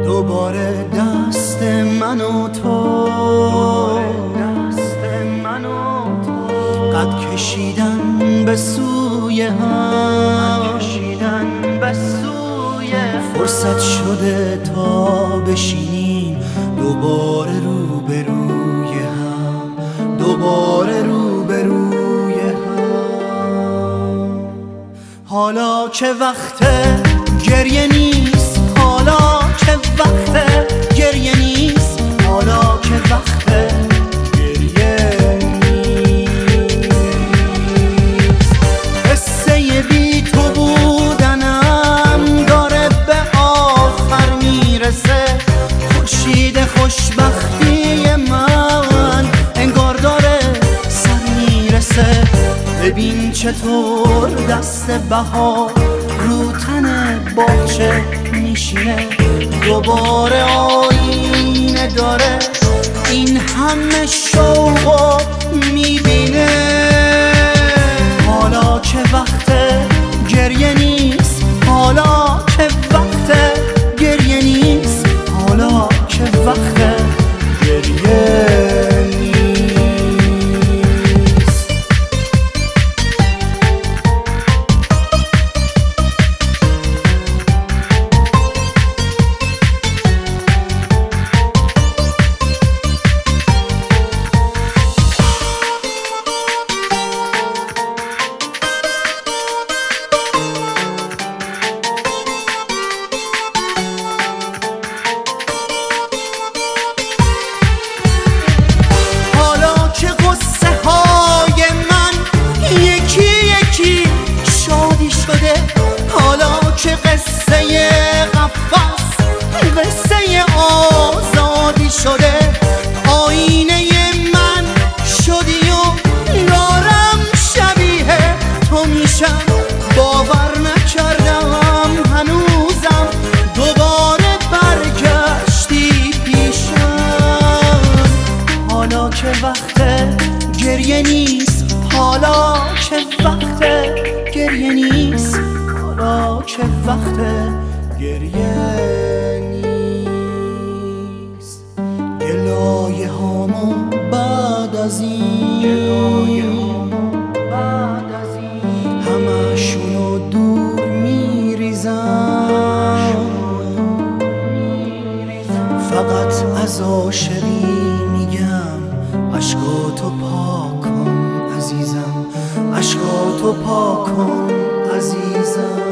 دوباره دست من و تو قد کشیدن به سوی هم، فرصت شده تا بشینیم دوباره روبروی هم، دوباره روبروی هم. حالا که وقت گریه نیست، حالا که وقت گریه نیست، حالا که وقت گریه نیست. قصه بی تو بودنم داره به آخر میرسه. خورشید خوشبختی من انگار داره سر میرسه. ببین چطور دست بهار رو تن باغچه میشینه، دوباره آینه داره این همه شوقو میبینه. حالا که وقت گریه نیست، حالا که وقت گریه نیست، حالا که وقت گریه نیست. قصه قفس قصه آزادی شده. آینه من شدی و دارم شبیه تو میشم. باور نکردم هنوزم دوباره برگشتی پیشم. حالا که وقت گریه نیست، حالا که وقت گریه نیست، حالا که وقت گریه نیست. گلایه هامو بعد از این همشونو دور میریزم. فقط از عاشقی میگم عشقاتو پاک کن عزیزم، عشقاتو پاک کن عزیزم.